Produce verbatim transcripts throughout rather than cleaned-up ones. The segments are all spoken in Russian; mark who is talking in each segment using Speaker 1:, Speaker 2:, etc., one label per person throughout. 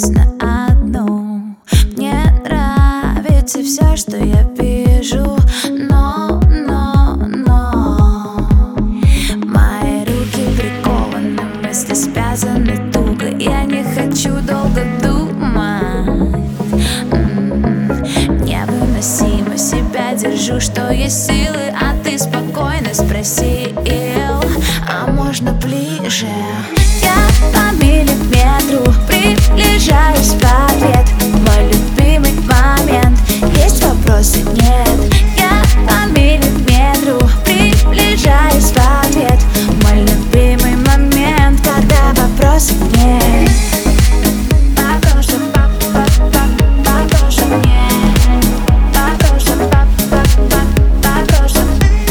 Speaker 1: на одну. Мне нравится все, что я вижу, но, но, но мои руки прикованы, мысли связаны туго. Я не хочу долго думать. М-м-м. Невыносимо себя держу, что есть силы, а ты спокойно спросил: а можно ближе? Я по миллиметру приближаюсь в ответ. Мой любимый момент. Есть вопросы? Нет. Я по миллиметру приближаюсь в ответ. Мой любимый момент, когда вопросов нет. Вопросов, вопросов нет. Вопросов, вопросов, вопросов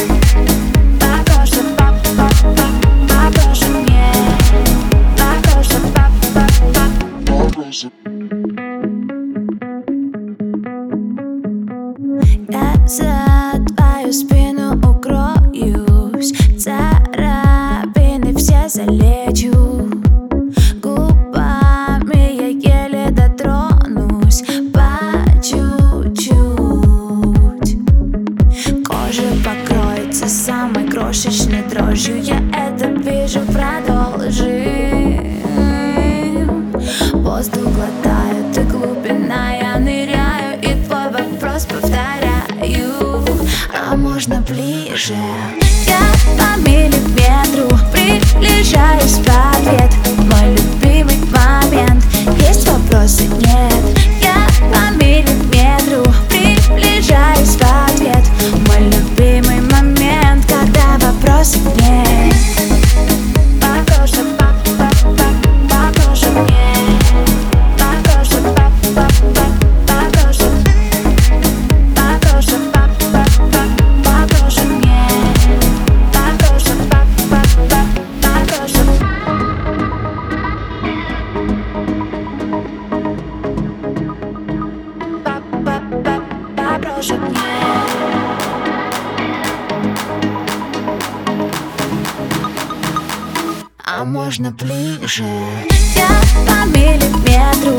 Speaker 1: нет. Вопросов, вопросов. Я за твою спину укроюсь, царапины все залечу. Губами я еле дотронусь по чуть-чуть. Кожа покроется самой крошечной дрожью. Я это вижу, продолжим. Воздух глотаю, ты глубина, я ныряю, и твой вопрос повторяю: а можно ближе? Я по миллиметру приближаюсь в ответ. Мой любимый момент. Есть вопросы? Нет. Я по миллиметру приближаюсь в ответ. Мой любимый момент, когда вопросов нет. Вопросов, вопросов нет. Вопросов, вопросов, вопросов нет. Вопросов, вопросов. Вопросов нет. А можно ближе? Я по миллиметру